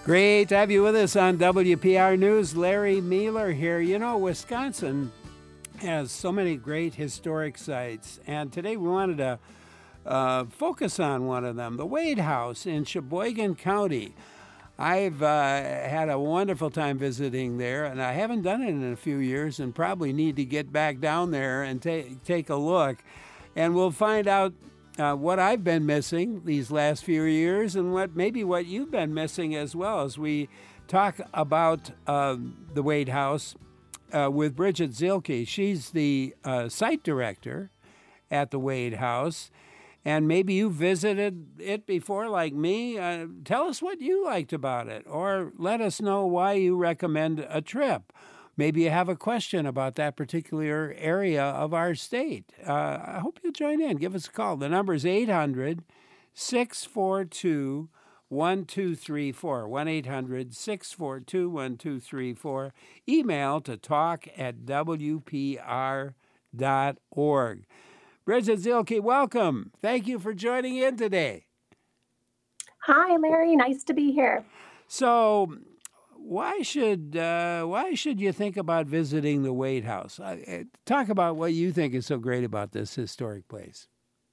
Great to have you with us on WPR News. Larry Mueller here. You know, Wisconsin has so many great historic sites, and today we wanted to focus on one of them, the Wade House in Sheboygan County. I've had a wonderful time visiting there, and I haven't done it in a few years and probably need to get back down there and take a look. And we'll find out what I've been missing these last few years and what you've been missing as well as we talk about the Wade House with Bridget Zielke. She's the site director at the Wade House. And maybe you visited it before like me. Tell us what you liked about it, or let us know why you recommend a trip. Maybe you have a question about that particular area of our state. I hope you'll join in. Give us a call. The number is 800-642-1234, 1-800-642-1234. Email to talk@wpr.org. Bridget Zielke, welcome. Thank you for joining in today. Hi, Larry. Nice to be here. So, why should you think about visiting the Wade House? Talk about what you think is so great about this historic place.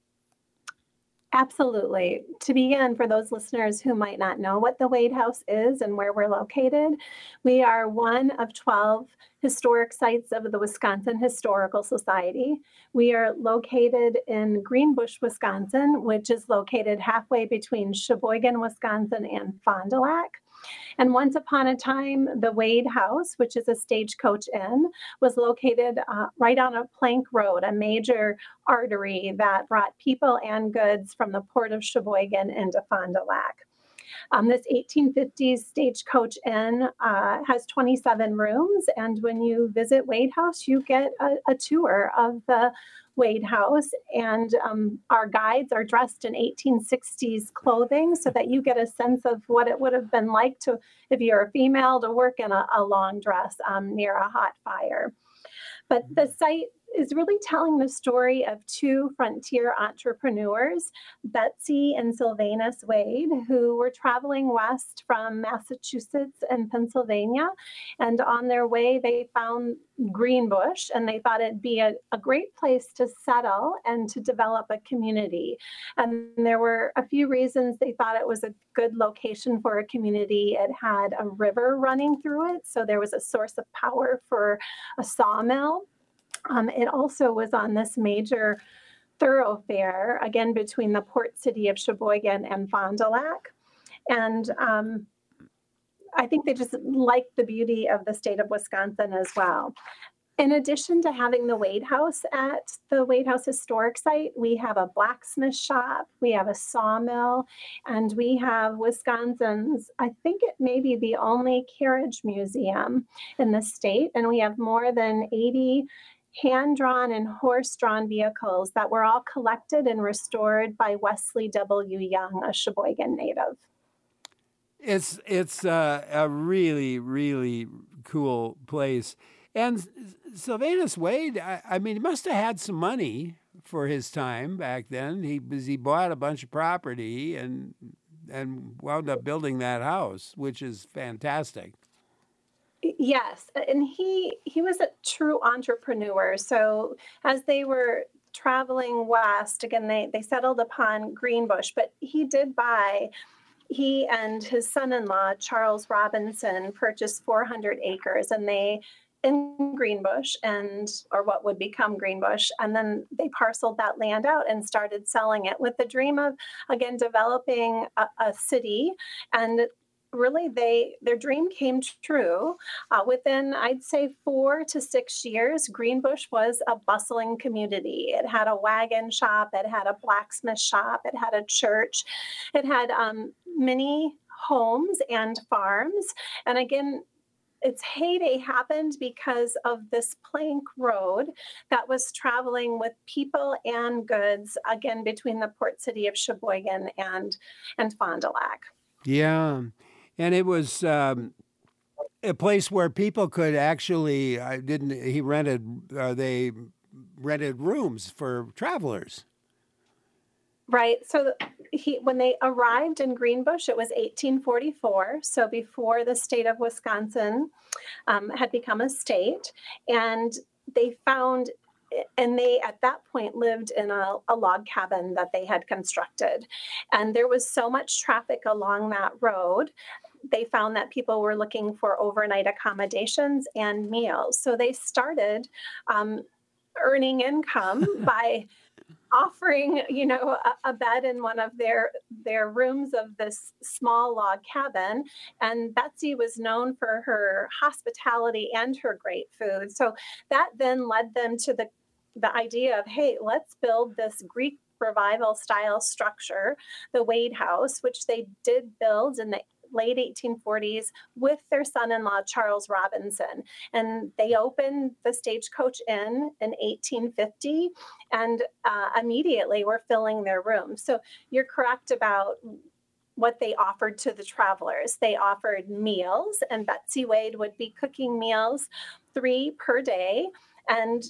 Absolutely. To begin, for those listeners who might not know what the Wade House is and where we're located, we are one of 12 historic sites of the Wisconsin Historical Society. We are located in Greenbush, Wisconsin, which is located halfway between Sheboygan, Wisconsin, and Fond du Lac. And once upon a time, the Wade House, which is a stagecoach inn, was located right on a plank road, a major artery that brought people and goods from the port of Sheboygan into Fond du Lac. This 1850s stagecoach inn has 27 rooms, and when you visit Wade House, you get a tour of the Wade House, and our guides are dressed in 1860s clothing so that you get a sense of what it would have been like to, if you're a female, to work in a long dress near a hot fire. But the site is really telling the story of two frontier entrepreneurs, Betsy and Sylvanus Wade, who were traveling west from Massachusetts and Pennsylvania. And on their way, they found Greenbush, and they thought it'd be a great place to settle and to develop a community. And there were a few reasons they thought it was a good location for a community. It had a river running through it, so there was a source of power for a sawmill. It also was on this major thoroughfare, again, between the port city of Sheboygan and Fond du Lac. And I think they just liked the beauty of the state of Wisconsin as well. In addition to having the Wade House at the Wade House Historic Site, we have a blacksmith shop, we have a sawmill, and we have Wisconsin's, I think it may be the only carriage museum in the state, and we have more than 80 hand-drawn and horse-drawn vehicles that were all collected and restored by Wesley W. Young, a Sheboygan native. It's a really, really cool place. And Sylvanus Wade, I mean, he must have had some money for his time back then. He bought a bunch of property and wound up building that house, which is fantastic. Yes, and he was a true entrepreneur. So as they were traveling west, again, they settled upon Greenbush, but he and his son-in-law, Charles Robinson, purchased 400 acres, and in Greenbush, or what would become Greenbush, and then they parceled that land out and started selling it with the dream of, again, developing a city. And really, their dream came true. Within, I'd say, 4 to 6 years, Greenbush was a bustling community. It had a wagon shop, it had a blacksmith shop, it had a church, it had many homes and farms. And again, its heyday happened because of this plank road that was traveling with people and goods, again, between the port city of Sheboygan and Fond du Lac. Yeah. And it was a place where people could actually, they rented rooms for travelers. Right. So when they arrived in Greenbush, it was 1844. So before the state of Wisconsin had become a state, and they found, and they at that point lived in a log cabin that they had constructed, and there was so much traffic along that road. They found that people were looking for overnight accommodations and meals. So they started earning income by offering, a bed in one of their rooms of this small log cabin. And Betsy was known for her hospitality and her great food. So that then led them to the idea of, hey, let's build this Greek revival style structure, the Wade House, which they did build in the late 1840s with their son-in-law, Charles Robinson. And they opened the Stagecoach Inn in 1850 and immediately were filling their rooms. So you're correct about what they offered to the travelers. They offered meals, and Betsy Wade would be cooking meals 3 per day. And,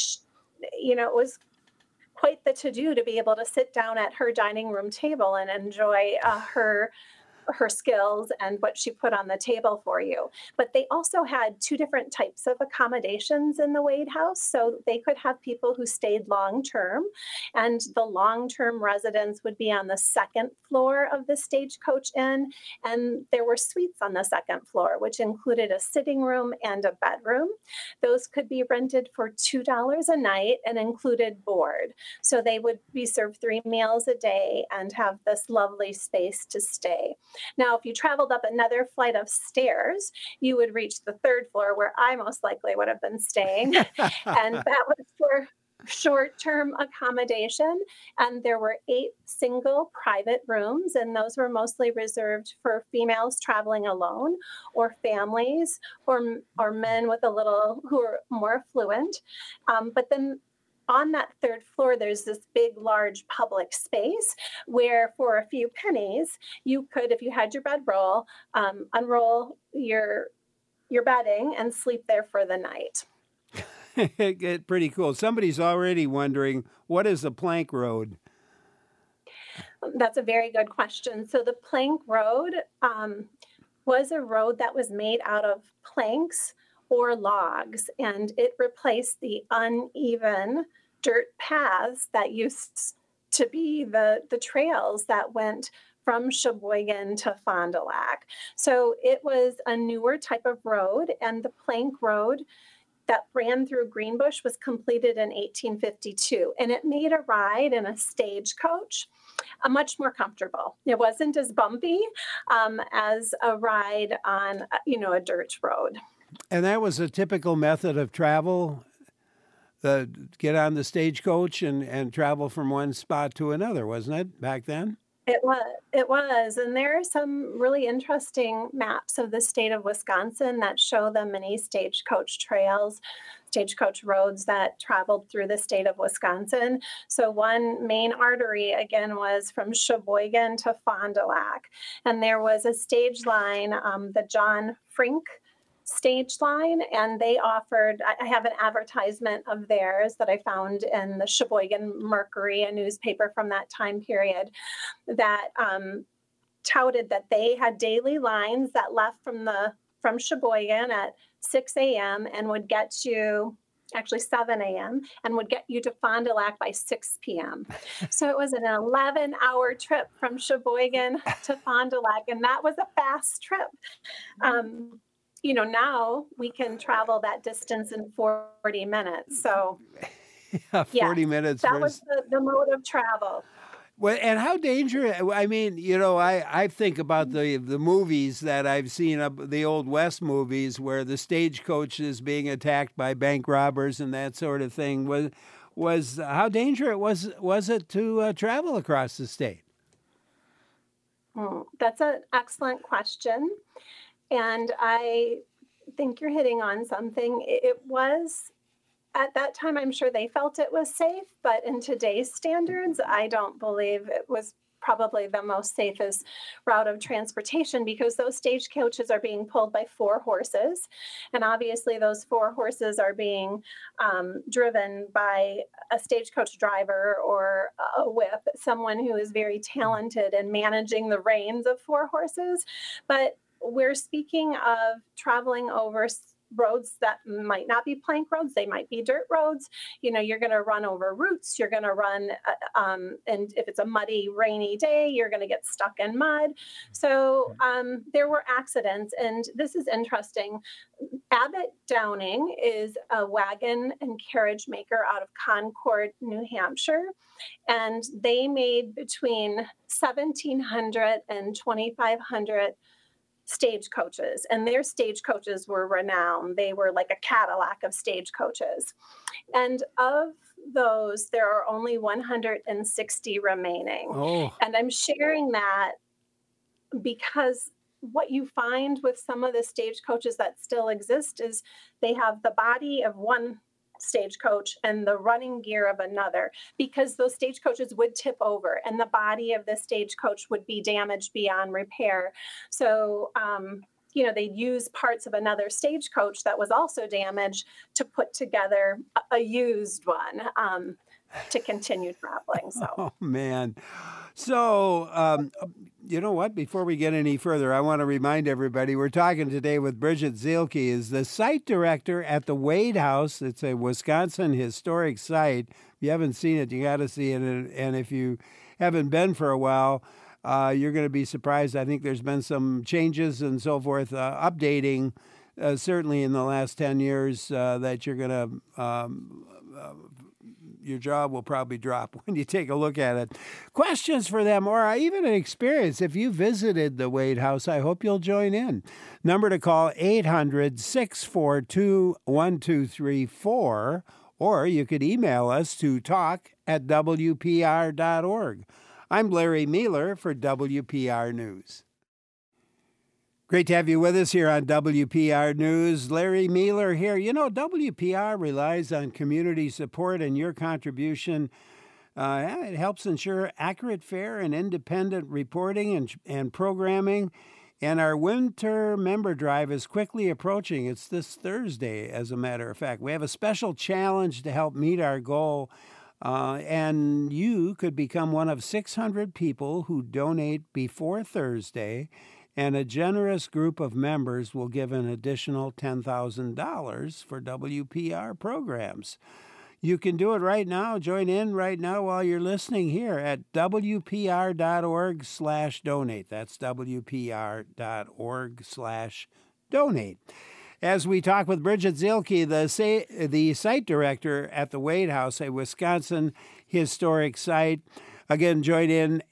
it was quite the to-do to be able to sit down at her dining room table and enjoy her skills and what she put on the table for you. But they also had 2 different types of accommodations in the Wade House. So they could have people who stayed long-term, and the long-term residents would be on the 2nd floor of the Stagecoach Inn. And there were suites on the 2nd floor, which included a sitting room and a bedroom. Those could be rented for $2 a night and included board. So they would be served 3 meals a day and have this lovely space to stay. Now, if you traveled up another flight of stairs, you would reach the 3rd floor, where I most likely would have been staying. And that was for short-term accommodation. And there were 8 single private rooms, and those were mostly reserved for females traveling alone, or families, or men with who are more affluent. But then on that 3rd floor, there's this big, large public space where for a few pennies, you could, if you had your bedroll, unroll your bedding and sleep there for the night. Pretty cool. Somebody's already wondering, what is a plank road? That's a very good question. So the plank road was a road that was made out of planks or logs, and it replaced the uneven dirt paths that used to be the trails that went from Sheboygan to Fond du Lac. So it was a newer type of road, and the plank road that ran through Greenbush was completed in 1852, and it made a ride in a stagecoach much more comfortable. It wasn't as bumpy as a ride on, a dirt road. And that was a typical method of travel, get on the stagecoach and travel from one spot to another, wasn't it, back then? It was. And there are some really interesting maps of the state of Wisconsin that show the many stagecoach trails, stagecoach roads that traveled through the state of Wisconsin. So one main artery, again, was from Sheboygan to Fond du Lac. And there was a stage line, the John Frink stage line, and they offered, I have an advertisement of theirs that I found in the Sheboygan Mercury, a newspaper from that time period, that touted that they had daily lines that left from Sheboygan at 6 a.m. and would get you, actually 7 a.m., and would get you to Fond du Lac by 6 p.m. So it was an 11-hour trip from Sheboygan to Fond du Lac, and that was a fast trip. Now we can travel that distance in 40 minutes. So, 40 minutes. That was the mode of travel. Well, and how dangerous, I mean, I think about the movies that I've seen, the Old West movies, where the stagecoach is being attacked by bank robbers and that sort of thing. Was how dangerous was it to travel across the state? That's an excellent question. And I think you're hitting on something. It was, at that time, I'm sure they felt it was safe, but in today's standards, I don't believe it was probably the most safest route of transportation, because those stagecoaches are being pulled by 4 horses. And obviously those 4 horses are being driven by a stagecoach driver or a whip, someone who is very talented in managing the reins of 4 horses. But we're speaking of traveling over roads that might not be plank roads. They might be dirt roads. You're going to run over roots. You're going to run, and if it's a muddy, rainy day, you're going to get stuck in mud. So there were accidents, and this is interesting. Abbott Downing is a wagon and carriage maker out of Concord, New Hampshire, and they made between 1,700 and 2,500 stagecoaches, and their stagecoaches were renowned. They were like a Cadillac of stagecoaches. And of those, there are only 160 remaining. Oh. And I'm sharing that because what you find with some of the stagecoaches that still exist is they have the body of one stagecoach and the running gear of another, because those stagecoaches would tip over and the body of the stagecoach would be damaged beyond repair. So, they'd use parts of another stagecoach that was also damaged to put together a used one to continue traveling. So. Oh, man. So, you know what? Before we get any further, I want to remind everybody we're talking today with Bridget Zielke, is the site director at the Wade House. It's a Wisconsin historic site. If you haven't seen it, you got to see it. And if you haven't been for a while, you're going to be surprised. I think there's been some changes and so forth, updating, certainly in the last 10 years, that you're going to your jaw will probably drop when you take a look at it. Questions for them, or even an experience. If you visited the Wade House, I hope you'll join in. Number to call, 800-642-1234, or you could email us to talk@wpr.org. I'm Larry Mealer for WPR News. Great to have you with us here on WPR News. Larry Mealer here. WPR relies on community support, and your contribution. It helps ensure accurate, fair, and independent reporting and programming. And our winter member drive is quickly approaching. It's this Thursday, as a matter of fact. We have a special challenge to help meet our goal. And you could become one of 600 people who donate before Thursday, and a generous group of members will give an additional $10,000 for WPR programs. You can do it right now. Join in right now while you're listening here at WPR.org/donate. That's WPR.org/donate. As we talk with Bridget Zielke, the site director at the Wade House, a Wisconsin historic site. Again, join in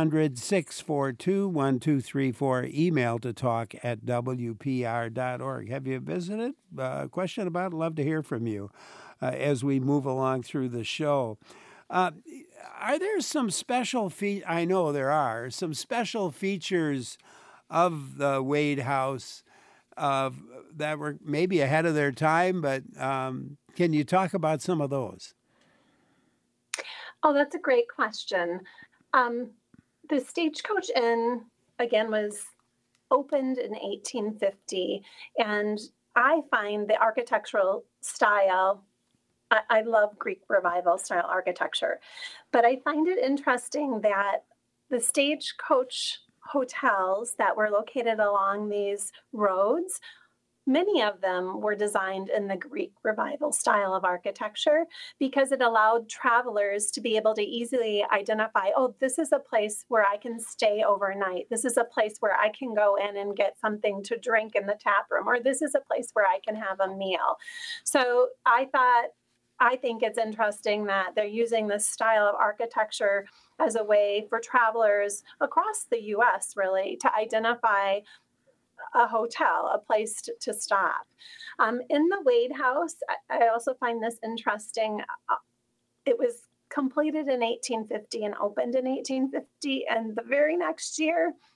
800-642-1234. Email to talk@wpr.org. Have you visited? Question about it? Love to hear from you as we move along through the show. Are there some special I know there are some special features of the Wade House that were maybe ahead of their time, but can you talk about some of those? Oh, that's a great question. The Stagecoach Inn, again, was opened in 1850, and I find the architectural style, I love Greek Revival style architecture, but I find it interesting that the Stagecoach hotels that were located along these roads, many of them were designed in the Greek Revival style of architecture, because it allowed travelers to be able to easily identify, oh, this is a place where I can stay overnight. This is a place where I can go in and get something to drink in the tap room, or this is a place where I can have a meal. So I think it's interesting that they're using this style of architecture as a way for travelers across the U.S., really, to identify a hotel, a place to stop. In the Wade House, I also find this interesting. It was completed in 1850 and opened in 1850, and the very next year,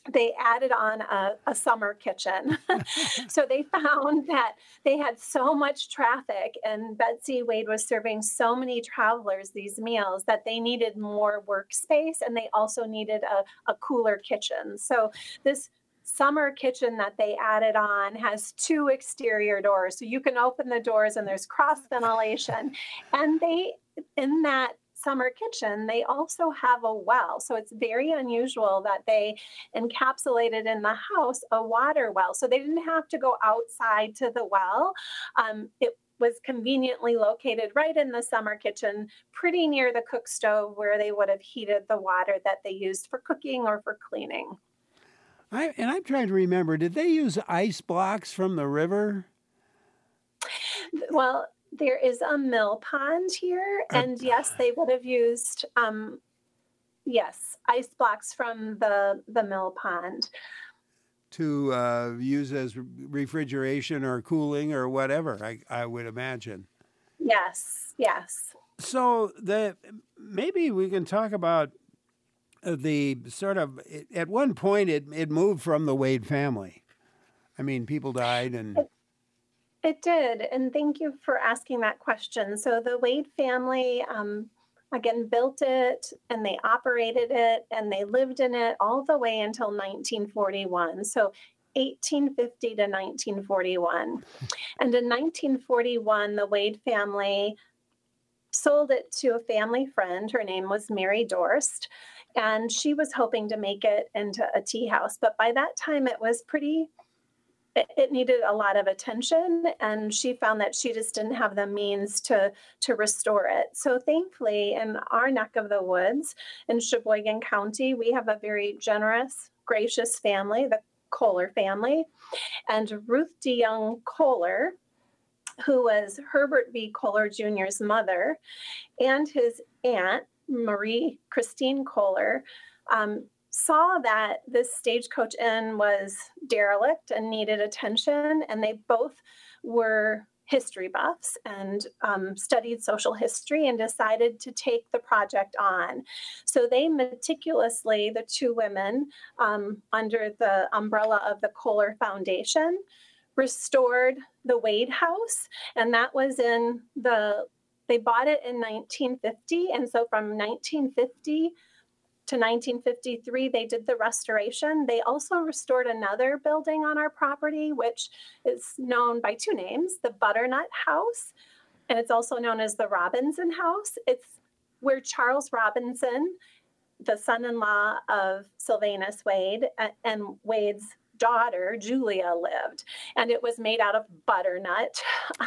they added on a summer kitchen. So they found that they had so much traffic, and Betsy Wade was serving so many travelers these meals that they needed more workspace, and they also needed a cooler kitchen. So this summer kitchen that they added on has two exterior doors. So you can open the doors and there's cross ventilation. And in that summer kitchen, they also have a well. So it's very unusual that they encapsulated in the house a water well. So they didn't have to go outside to the well. It was conveniently located right in the summer kitchen, pretty near the cook stove where they would have heated the water that they used for cooking or for cleaning. I'm trying to remember, did they use ice blocks from the river? Well, there is a mill pond here, and yes, they would have used, yes, ice blocks from the mill pond. To use as refrigeration or cooling or whatever, I would imagine. Yes, yes. So maybe we can talk about the sort of, at one point it moved from the Wade family. I mean, people died and... It did, and thank you for asking that question. So the Wade family, again, built it, and they operated it, and they lived in it all the way until 1941. So 1850 to 1941. And in 1941, the Wade family sold it to a family friend. Her name was Mary Dorst, and she was hoping to make it into a tea house. But by that time, it needed a lot of attention, and she found that she just didn't have the means to restore it. So thankfully, in our neck of the woods in Sheboygan County, we have a very generous, gracious family, the Kohler family. And Ruth DeYoung Kohler, who was Herbert V. Kohler Jr.'s mother, and his aunt, Marie Christine Kohler, saw that this Stagecoach Inn was derelict and needed attention, and they both were history buffs and studied social history and decided to take the project on. So they meticulously, the two women, under the umbrella of the Kohler Foundation, restored the Wade House, and that was they bought it in 1950, and so from 1950 to 1953, they did the restoration. They also restored another building on our property, which is known by two names, the Butternut House, and it's also known as the Robinson House. It's where Charles Robinson, the son-in-law of Sylvanus Wade, and Wade's daughter, Julia, lived, and it was made out of butternut.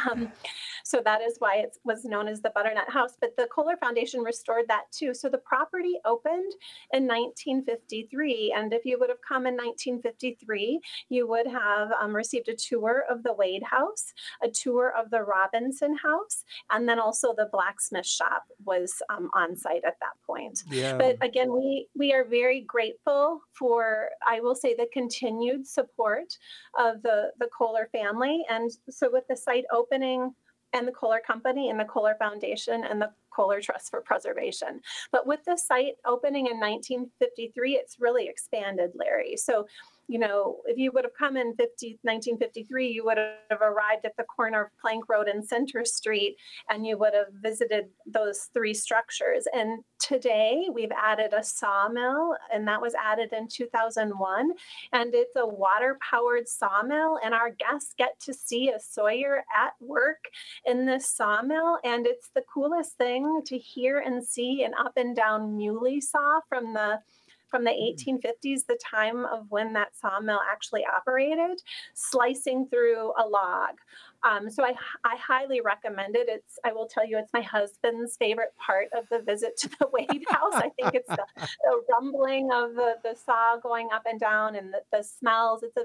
So that is why it was known as the Butternut House. But the Kohler Foundation restored that too. So the property opened in 1953. And if you would have come in 1953, you would have received a tour of the Wade House, a tour of the Robinson House, and then also the blacksmith shop was on site at that point. Yeah. But again, we are very grateful for, I will say, the continued support of the Kohler family. And so with the site opening and the Kohler Company and the Kohler Foundation and the Kohler Trust for Preservation. But with the site opening in 1953, it's really expanded, Larry. So, if you would have come in 1953, you would have arrived at the corner of Plank Road and Center Street, and you would have visited those three structures. And today we've added a sawmill, and that was added in 2001. And it's a water-powered sawmill, and our guests get to see a sawyer at work in this sawmill. And it's the coolest thing to hear and see an up and down muley saw from the 1850s, the time of when that sawmill actually operated, slicing through a log. So I highly recommend it. I will tell you, it's my husband's favorite part of the visit to the Wade House. I think it's the rumbling of the saw going up and down and the smells. It's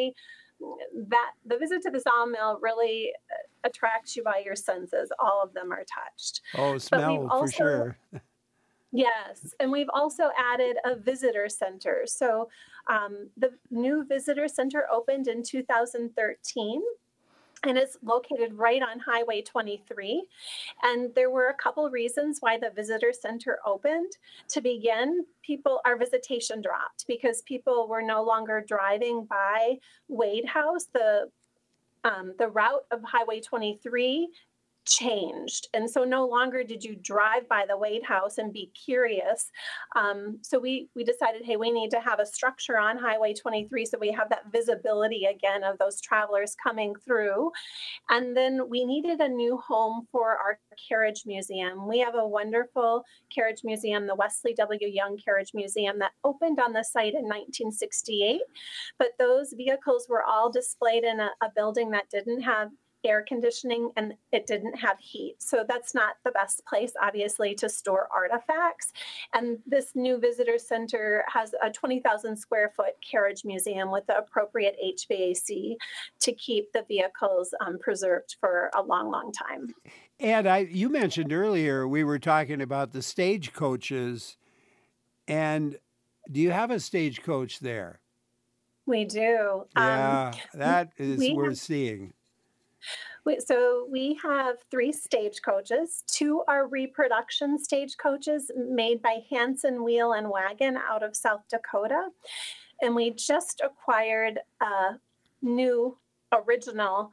the visit to the sawmill really attracts you by your senses. All of them are touched. Oh, smell for sure. Yes, and we've also added a visitor center. So the new visitor center opened in 2013, and it's located right on Highway 23. And there were a couple reasons why the visitor center opened. To begin, our visitation dropped because people were no longer driving by Wade House. The route of Highway 23 changed. And so no longer did you drive by the Wade House and be curious. So we decided, hey, we need to have a structure on Highway 23 so we have that visibility again of those travelers coming through. And then we needed a new home for our carriage museum. We have a wonderful carriage museum, the Wesley W. Young Carriage Museum, that opened on the site in 1968. But those vehicles were all displayed in a building that didn't have air conditioning and it didn't have heat. So that's not the best place, obviously, to store artifacts. And this new visitor center has a 20,000 square foot carriage museum with the appropriate HVAC to keep the vehicles preserved for a long, long time. And you mentioned earlier, we were talking about the stagecoaches. And do you have a stagecoach there? We do. Yeah, that is worth seeing. So we have 3 stagecoaches. 2 are reproduction stagecoaches made by Hanson Wheel and Wagon out of South Dakota. And we just acquired a new original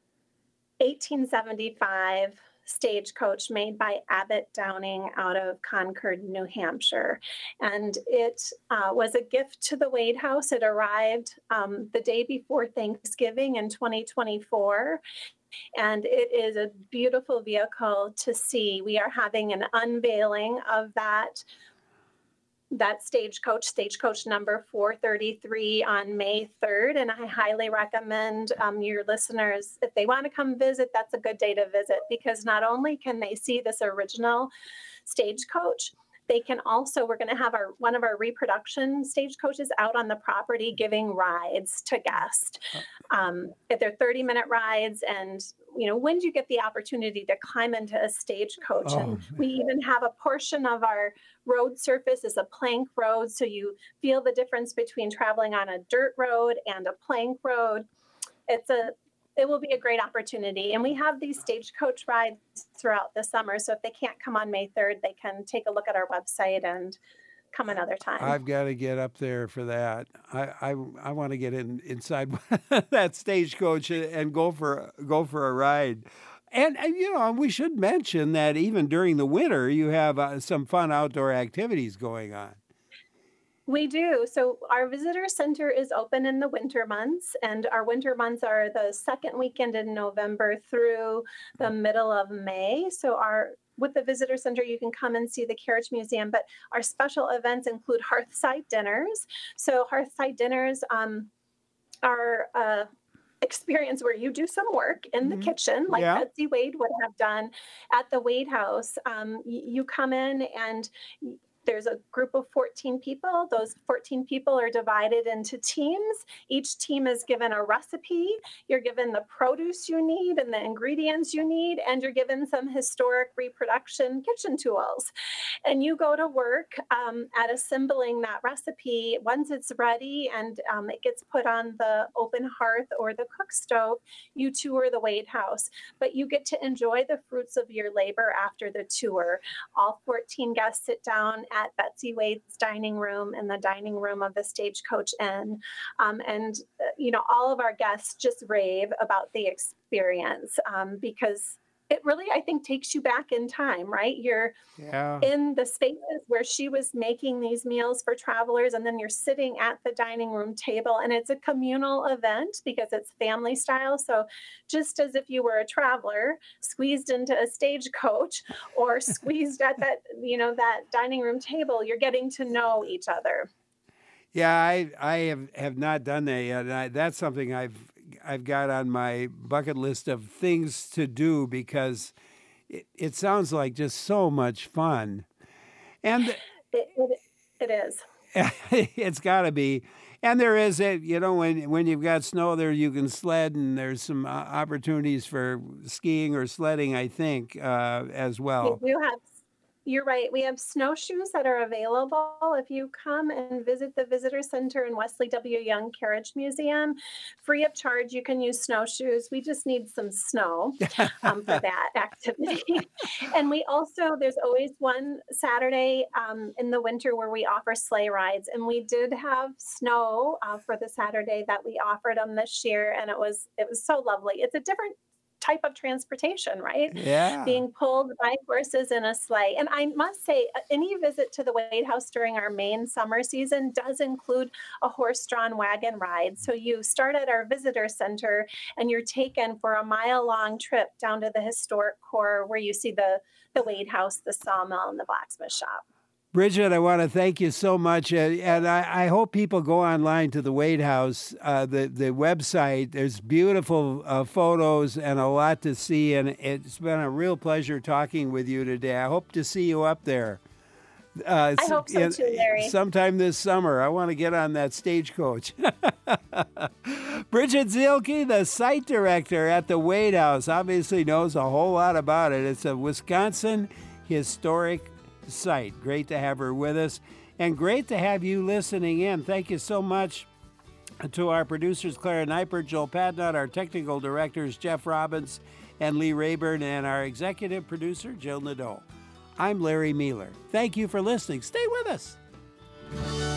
1875 stagecoach made by Abbott Downing out of Concord, New Hampshire. And it was a gift to the Wade House. It arrived the day before Thanksgiving in 2024. And it is a beautiful vehicle to see. We are having an unveiling of that stagecoach number 433 on May 3rd. And I highly recommend your listeners, if they want to come visit, that's a good day to visit, because not only can they see this original stagecoach, they can also, we're going to have one of our reproduction stagecoaches out on the property giving rides to guests. If they're 30-minute rides, and when do you get the opportunity to climb into a stagecoach? And we even have a portion of our road surface is a plank road, so you feel the difference between traveling on a dirt road and a plank road. It will be a great opportunity. And we have these stagecoach rides throughout the summer. So if they can't come on May 3rd, they can take a look at our website and come another time. I've got to get up there for that. I want to get inside that stagecoach and go for a ride. And we should mention that even during the winter, you have some fun outdoor activities going on. We do. So our visitor center is open in the winter months, and our winter months are the second weekend in November through the middle of May. So with the visitor center, you can come and see the carriage museum, but our special events include hearthside dinners. So hearthside dinners are experience where you do some work in the kitchen, like Betsy Wade would have done at the Wade House. You come in and there's a group of 14 people. Those 14 people are divided into teams. Each team is given a recipe. You're given the produce you need and the ingredients you need, and you're given some historic reproduction kitchen tools. And you go to work at assembling that recipe. Once it's ready and it gets put on the open hearth or the cook stove, you tour the Wade House. But you get to enjoy the fruits of your labor after the tour. All 14 guests sit down at Betsy Wade's dining room in the dining room of the Stagecoach Inn. All of our guests just rave about the experience because it really, I think, takes you back in time, right? You're in the spaces where she was making these meals for travelers, and then you're sitting at the dining room table, and it's a communal event because it's family style. So just as if you were a traveler squeezed into a stagecoach or squeezed at that dining room table, you're getting to know each other. Yeah, I have not done that yet. That's something I've got on my bucket list of things to do because it sounds like just so much fun. And it is. It's got to be. And there is when you've got snow there, you can sled, and there's some opportunities for skiing or sledding, I think, as well. You're right. We have snowshoes that are available. If you come and visit the Visitor Center in Wesley W. Young Carriage Museum, free of charge, you can use snowshoes. We just need some snow for that activity. And we also, there's always one Saturday in the winter where we offer sleigh rides. And we did have snow for the Saturday that we offered them this year. And it was so lovely. It's a different type of transportation, right? Yeah. Being pulled by horses in a sleigh. And I must say, any visit to the Wade House during our main summer season does include a horse-drawn wagon ride. So you start at our visitor center and you're taken for a mile-long trip down to the historic core where you see the Wade House, the sawmill, and the blacksmith shop. Bridget, I want to thank you so much. And I hope people go online to the Wade House, the website. There's beautiful photos and a lot to see. And it's been a real pleasure talking with you today. I hope to see you up there. I hope so too, Larry. Sometime this summer. I want to get on that stagecoach. Bridget Zielke, the site director at the Wade House, obviously knows a whole lot about it. It's a Wisconsin historic site. Great to have her with us, and great to have you listening in. Thank you so much to our producers, Clara Neipert, Joel Padnott, our technical directors, Jeff Robbins and Lee Rayburn, and our executive producer, Jill Nadeau. I'm Larry Mealer. Thank you for listening. Stay with us.